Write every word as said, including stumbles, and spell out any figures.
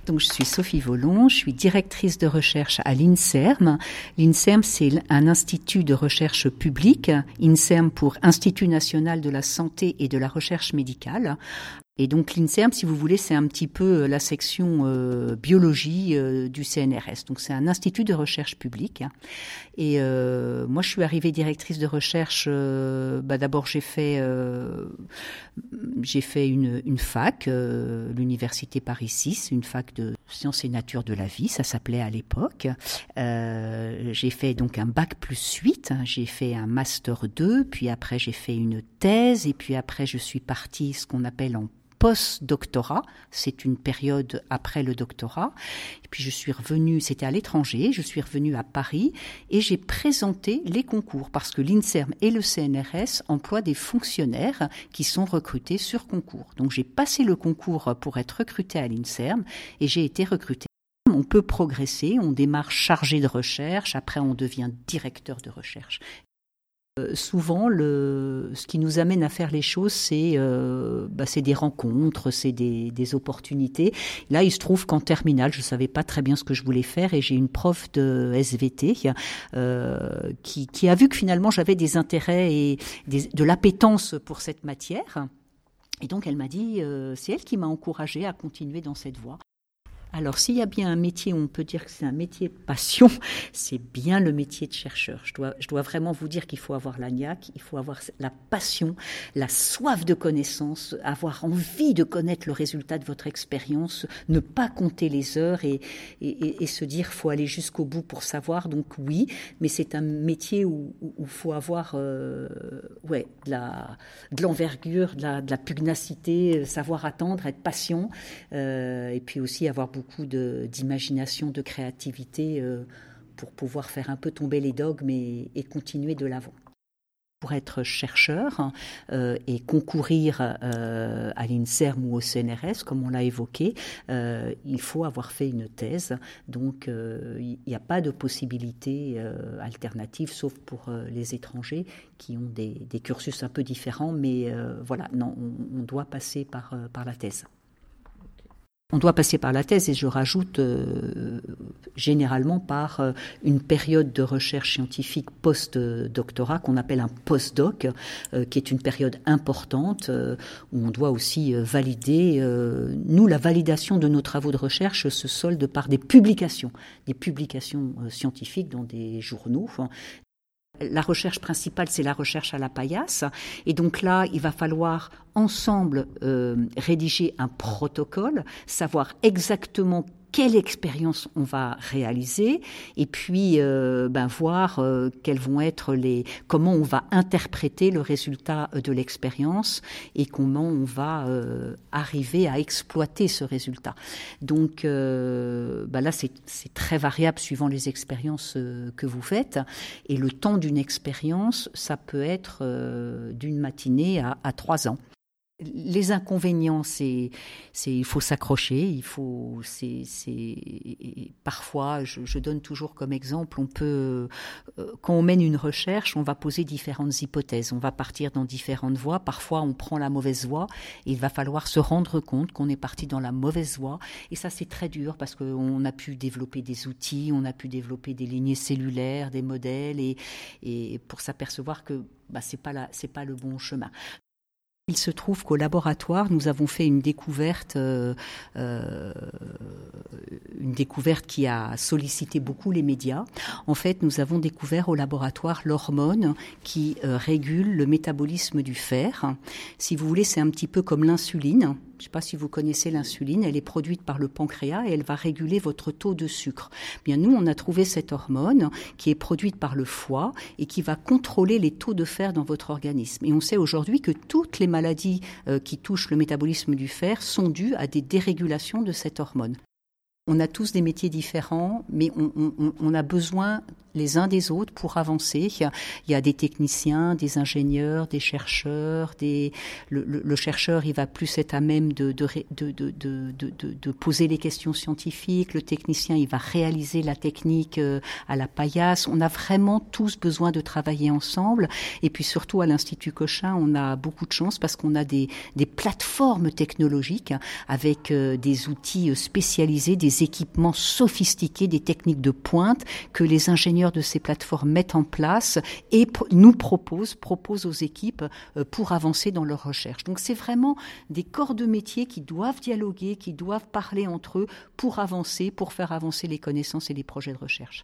Donc, je suis Sophie Volon, je suis directrice de recherche à l'INSERM. L'INSERM, c'est un institut de recherche public. INSERM pour Institut national de la santé et de la recherche médicale. Et donc l'INSERM, si vous voulez, c'est un petit peu la section euh, biologie euh, du C N R S. Donc c'est un institut de recherche publique. Et euh, moi, je suis arrivée directrice de recherche. Euh, bah, d'abord, j'ai fait, euh, j'ai fait une, une fac, euh, l'université Paris six, une fac de sciences et nature de la vie, ça s'appelait à l'époque. Euh, j'ai fait donc un bac plus huit. J'ai fait un master deux, puis après j'ai fait une thèse, et puis après je suis partie ce qu'on appelle en post-doctorat, c'est une période après le doctorat. Et puis je suis revenue, c'était à l'étranger, je suis revenue à Paris et j'ai présenté les concours parce que l'INSERM et le C N R S emploient des fonctionnaires qui sont recrutés sur concours. Donc j'ai passé le concours pour être recrutée à l'INSERM et j'ai été recrutée. On peut progresser, on démarre chargé de recherche, après on devient directeur de recherche. Souvent, le, ce qui nous amène à faire les choses, c'est, euh, bah, c'est des rencontres, c'est des, des opportunités. Là, il se trouve qu'en terminale, je ne savais pas très bien ce que je voulais faire et j'ai une prof de S V T euh, qui, qui a vu que finalement j'avais des intérêts et des, de l'appétence pour cette matière. Et donc, elle m'a dit, euh, c'est elle qui m'a encouragée à continuer dans cette voie. Alors, s'il y a bien un métier où on peut dire que c'est un métier de passion, c'est bien le métier de chercheur. Je dois, je dois vraiment vous dire qu'il faut avoir la niaque, il faut avoir la passion, la soif de connaissance, avoir envie de connaître le résultat de votre expérience, ne pas compter les heures et, et, et, et se dire qu'il faut aller jusqu'au bout pour savoir. Donc oui, mais c'est un métier où il faut avoir euh, ouais, de, la, de l'envergure, de la, de la pugnacité, savoir attendre, être patient euh, et puis aussi avoir beaucoup beaucoup de, d'imagination, de créativité euh, pour pouvoir faire un peu tomber les dogmes et, et continuer de l'avant. Pour être chercheur euh, et concourir euh, à l'INSERM ou au C N R S, comme on l'a évoqué, euh, il faut avoir fait une thèse. Donc, euh, il n'y a pas de possibilité euh, alternative, sauf pour euh, les étrangers qui ont des, des cursus un peu différents. Mais euh, voilà, non, on, on doit passer par, euh, par la thèse. On doit passer par la thèse et je rajoute euh, généralement par euh, une période de recherche scientifique post-doctorat qu'on appelle un post-doc, euh, qui est une période importante euh, où on doit aussi euh, valider. Euh, nous, la validation de nos travaux de recherche se solde par des publications, des publications euh, scientifiques dans des journaux. Enfin, la recherche principale, c'est la recherche à la paillasse. Et donc là, il va falloir ensemble euh, rédiger un protocole, savoir exactement quelle expérience on va réaliser et puis euh, ben, voir euh, quels vont être les, comment on va interpréter le résultat de l'expérience et comment on va euh, arriver à exploiter ce résultat. Donc euh, ben là, c'est, c'est très variable suivant les expériences euh, que vous faites et le temps d'une expérience, ça peut être euh, d'une matinée à, à trois ans. Les inconvénients, c'est, c'est il faut s'accrocher, il faut, c'est, c'est parfois, je, je donne toujours comme exemple, on peut, euh, quand on mène une recherche, on va poser différentes hypothèses, on va partir dans différentes voies. Parfois, on prend la mauvaise voie et il va falloir se rendre compte qu'on est parti dans la mauvaise voie. Et ça, c'est très dur parce qu'on a pu développer des outils, on a pu développer des lignées cellulaires, des modèles, et, et pour s'apercevoir que bah, c'est pas la, c'est pas le bon chemin. Il se trouve qu'au laboratoire, nous avons fait une découverte, euh, euh, une découverte qui a sollicité beaucoup les médias. En fait, nous avons découvert au laboratoire l'hormone qui euh, régule le métabolisme du fer. Si vous voulez, c'est un petit peu comme l'insuline. Je ne sais pas si vous connaissez l'insuline, elle est produite par le pancréas et elle va réguler votre taux de sucre. Bien, nous, on a trouvé cette hormone qui est produite par le foie et qui va contrôler les taux de fer dans votre organisme. Et on sait aujourd'hui que toutes les maladies euh, qui touchent le métabolisme du fer sont dues à des dérégulations de cette hormone. On a tous des métiers différents, mais on, on, on a besoin les uns des autres pour avancer. Il y a des techniciens, des ingénieurs, des chercheurs. Des... Le, le, le chercheur, il va plus être à même de, de, de, de, de, de, de poser les questions scientifiques. Le technicien, il va réaliser la technique à la paillasse. On a vraiment tous besoin de travailler ensemble. Et puis surtout, à l'Institut Cochin, on a beaucoup de chance parce qu'on a des, des plateformes technologiques avec des outils spécialisés, des équipements sophistiqués, des techniques de pointe que les ingénieurs de ces plateformes mettent en place et nous proposent, proposent aux équipes pour avancer dans leur recherche. Donc c'est vraiment des corps de métier qui doivent dialoguer, qui doivent parler entre eux pour avancer, pour faire avancer les connaissances et les projets de recherche.